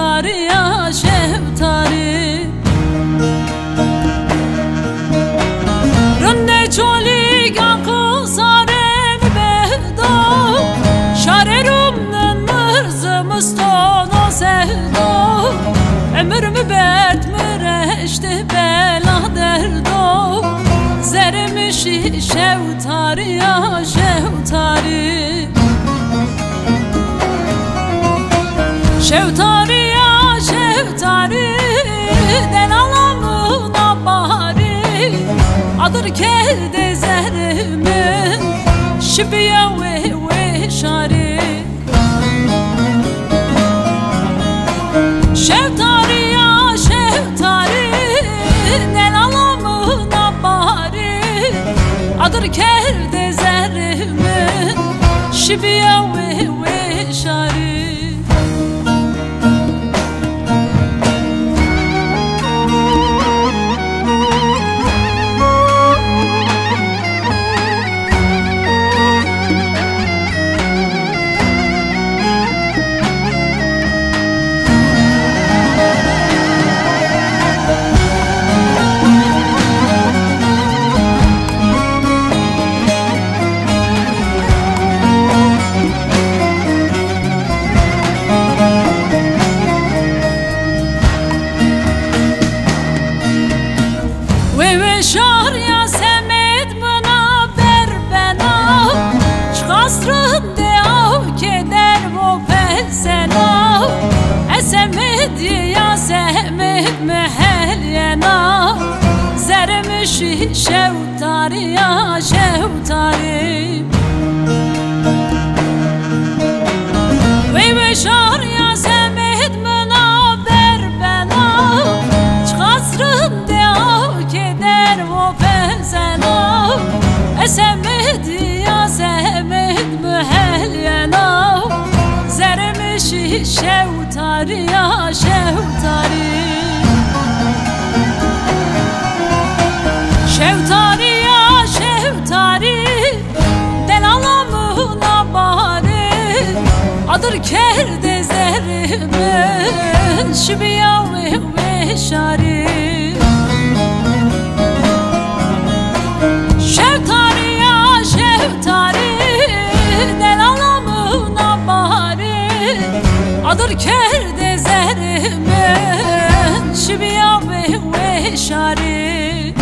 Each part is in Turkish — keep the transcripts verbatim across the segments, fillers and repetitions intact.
şevtari ya şevtari Rönde çoli gakı sareni behdo Şarerumden mırzı mustono sevdo Ömrümü bert müreşti bela derdo Zermişi şevtari ya şevtari Şevtari ya şevtari Den alamına bari Adır kerde zehrimin Şibiye ve ve şari Şevtari ya şevtari Den alamına bari Adır kerde zehrimin Şibiye ve ve şari Şar ya semet bana ber bena Çıkasrın de av keder bu pesena Esemet ya semet mehel yena Zermişi şevtari ya şevtari Ve ve şar ya semet bana ber bena Çıkasrın de av keder o pesena Esemet ya semet mühel yena Zermişi şevtari ya şevtari Şevtari ya şevtari Den alamına bari Adır kerde zehrimin Şibiya ve ve şari Şevtari ya şevtari Den alamına bari Adır kerde zehrimin Şibiya ve ve şari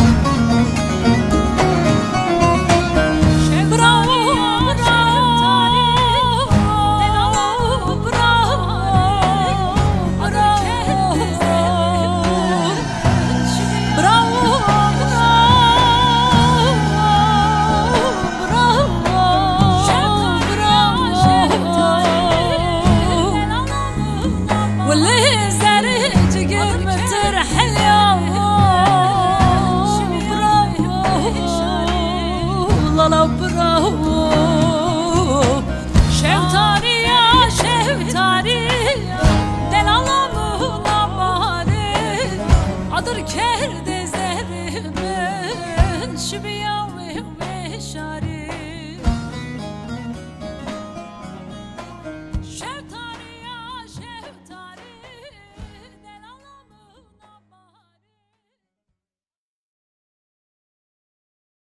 واللي زارج قرب ترحل يوم برافو لا لا برافو